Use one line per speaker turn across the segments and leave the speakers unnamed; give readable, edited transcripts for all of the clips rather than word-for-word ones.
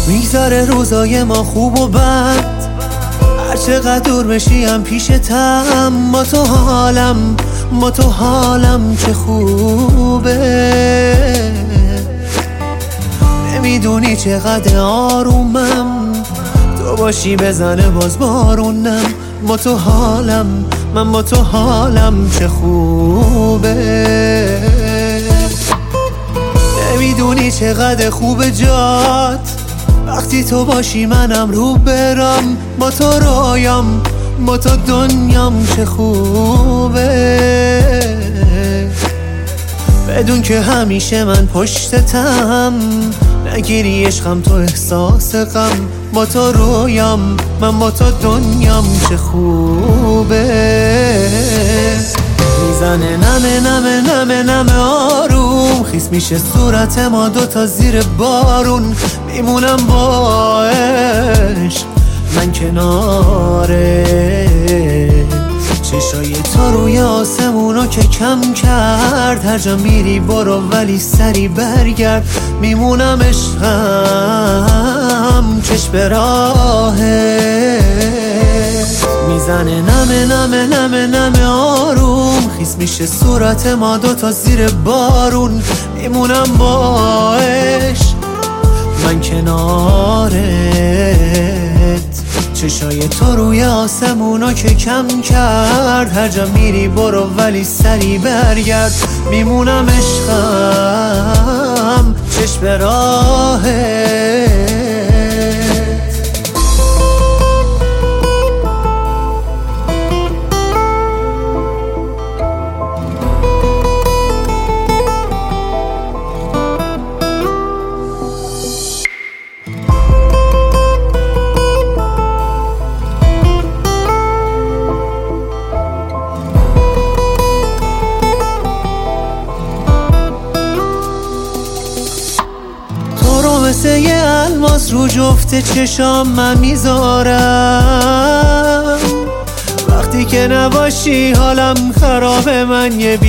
میگذره روزای ما خوب و بد، هر چقدر دور بشیم پیشتم. با تو حالم چه خوبه، نمیدونی چقدر آرومم، تو باشی بزنه باز بارونم. با تو حالم، من با تو حالم چه خوبه، نمیدونی چقدر خوبه جات، وقتی تو باشی منم رو برم. با تو رویام، با تو دنیام چه خوبه، بدون که همیشه من پشتتم، نگیری عشقم تو احساس غم. با تو رویام، من با تو دنیام چه خوبه، میزنه نمه نمه نمه نمه آروم، خیس میشه صورت ما دوتا زیر بارون. میمونم با عشق من کناره، چشای تو روی آسمونو که کم کرد. هر جا میری برو ولی سری برگرد، میمونم عشقم چشم به راهه. میزنه نمه نمه نمه نمه آروم، خیس میشه صورت ما دوتا زیر بارون. میمونم با عشق من کنارت، چشای تو روی آسمونو که کم کرد. هر جا میری برو ولی سری برگرد، میمونم عشقم چشم به راهت. مثل یه الماس رو جفت چشام من میذارم، وقتی که نباشی حالم خرابه، من یه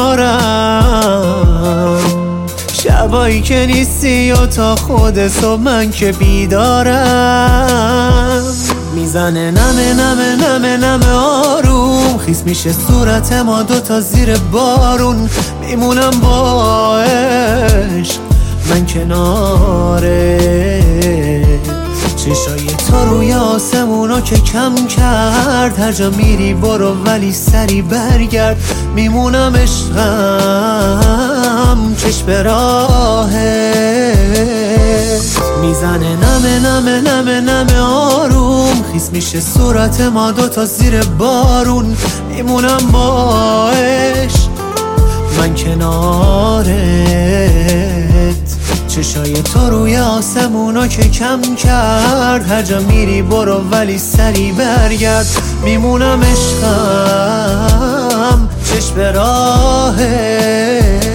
بیمارم. شبایی که نیستی و تا خود صبح من که بیدارم. میزنه نمه نمه نمه نمه آروم، خیس میشه صورت ما دوتا زیر بارون. میمونم با عشق من کناره، چشای تو روی آسمونو که کم کرد. هر جا میری برو ولی سری برگرد، میمونم عشقم چشم به راهت. میزنه نمه نمه نمه نمه آروم، خیس میشه صورت ما دوتا زیر بارون. میمونم با عشق من کنارت، چشای تو روی آسمونو که کم کرد. هر جا میری برو ولی سری برگرد، میمونم عشقم چشم به راهت.